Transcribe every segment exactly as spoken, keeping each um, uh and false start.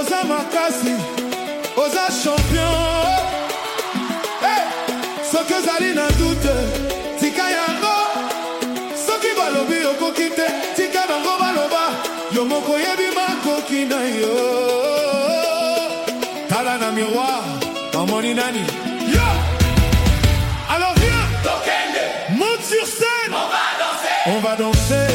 Oza makasi, Oza champion. Hey, soki ozali na doute, tika yango. Soki balobi okokite, tika bango baloba. Yo moko yebi makoki na yo. Tala na miroir, kamoni nani. Yo! Alors viens, monte sur scène. On va danser. On va danser.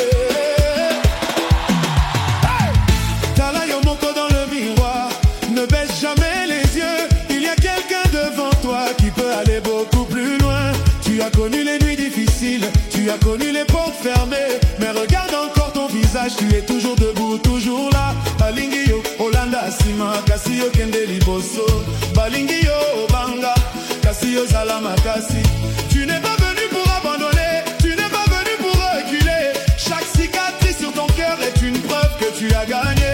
Hey! Tala yo moko dans le miroir. Ne baisse jamais les yeux. Il y a quelqu'un devant toi qui peut aller beaucoup plus loin. Tu as connu les nuits difficiles, tu as connu les portes fermées. Mais regarde encore ton visage, tu es toujours debout, toujours là. Balingi yo, Olanda Sima, kasi yo kende liboso. Balingi yo, Obanga, kasi yo Zalama kasi. Tu n'es pas venu pour abandonner, tu n'es pas venu pour reculer. Chaque cicatrice sur ton cœur est une preuve que tu as gagné.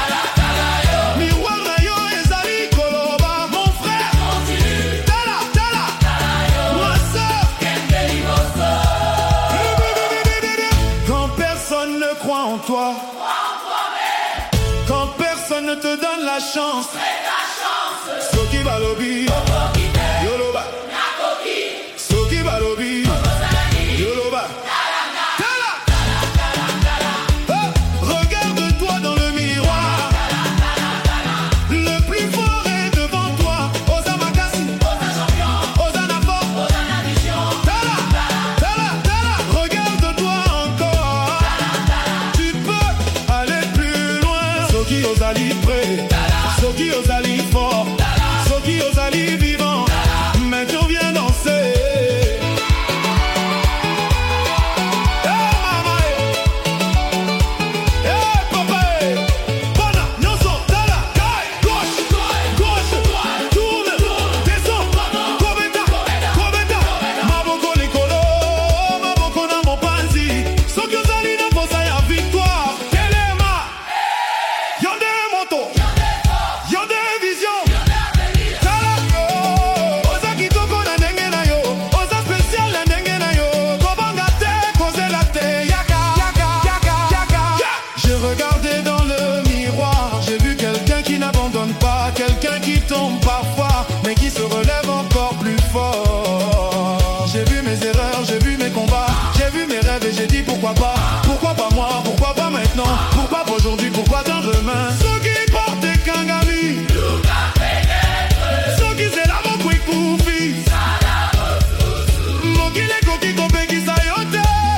En toi. Quand personne ne te donne la chance, Soki balobi, Yoloba, Soki balobi, Yoloba. Regarde-toi dans le miroir. Le plus fort est devant toi. Oza makasi, Oza champion, Oza nafo, Oza nation. Tala, tala, tala. Regarde-toi encore. Soki ozali prêt, Soki ozali fort, Soki ozali vivant. Maintenant viens danser. Hey mama, hey papa, Bana, Nyonso, Tala, Kai, gauche, gauche, tourne, descend, Kobeta, Kobeta, Maboko likolo, Maboko na mopanzi. Soki ozali na posa ya victoire. Regardez dans le miroir, j'ai vu quelqu'un qui n'abandonne pas, quelqu'un qui tombe parfois, mais qui se relève encore plus fort. J'ai vu mes erreurs, j'ai vu mes combats, j'ai vu mes rêves et j'ai dit pourquoi pas, pourquoi pas moi, pourquoi pas maintenant, pourquoi pas aujourd'hui, pourquoi dans demain. Ceux qui portent Kangami, ceux qui c'est la mon quick koufi, mon qui les coquilles compé qui sayote.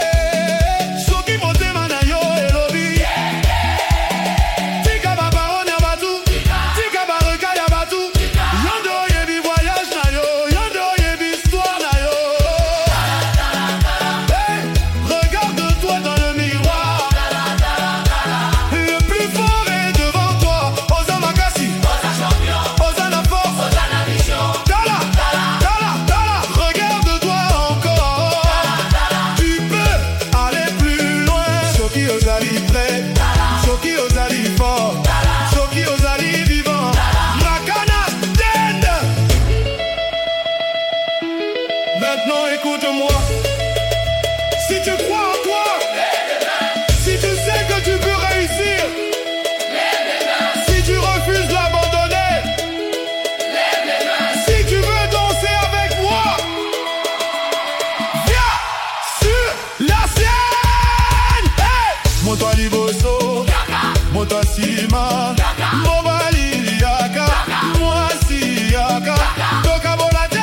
Maintenant écoute-moi. Si tu crois en toi, si tu sais que tu peux réussir, si tu refuses d'abandonner, si tu veux danser avec moi, viens sur la scène. Hey! Monte-toi Liboso, monte-toi Sima, Mobali Yaka, moi si Yaka, Toka Bolate.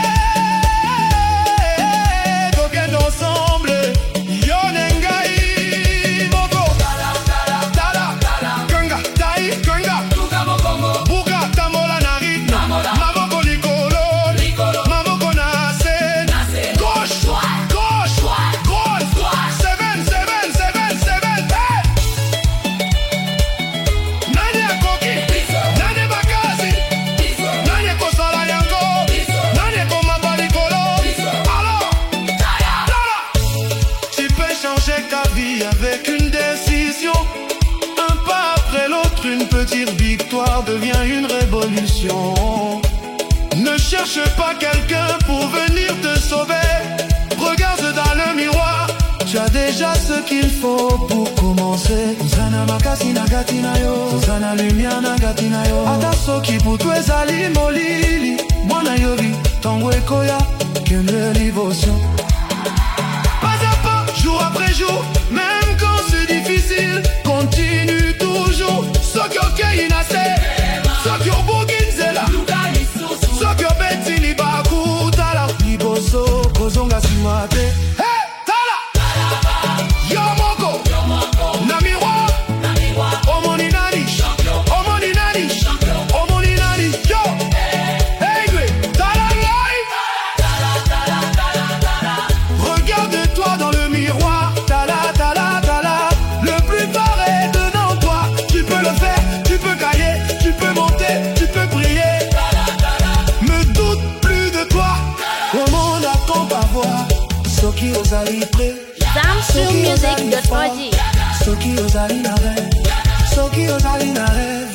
Ensemble, Yonengai, Moko, Tala, Kanga, Tai, Kanga, Buka, Tamola, Narit, Mamoko, Likolo, Mamoko, Nase, gauche, gauche, gauche, seven, seven, seven, seven, hey! Nani Akoki, Nani Bakasi, Nani Kosala Yango, Nani Komamba Likolo, alors, changer ta vie avec une décision. Un pas après l'autre, une petite victoire devient une révolution. Ne cherche pas quelqu'un pour venir te sauver. Regarde dans le miroir, tu as déjà déjà ce qu'il faut pour commencer. Zana makasi na gatina yo, Zana lumière na gatina yo. Ata soki putu ezali molili, mwana yobi tango ekoya kende livotion. Pas à pas, jour après jour, même quand c'est difficile, continue toujours. Soki okei inase, soki obuginzela, soki obetili bakutala, liboso kozonga simate. Soki ozali prêt, Zamstream Music dot org. Soki ozali na rêve, Soki ozali na rêve.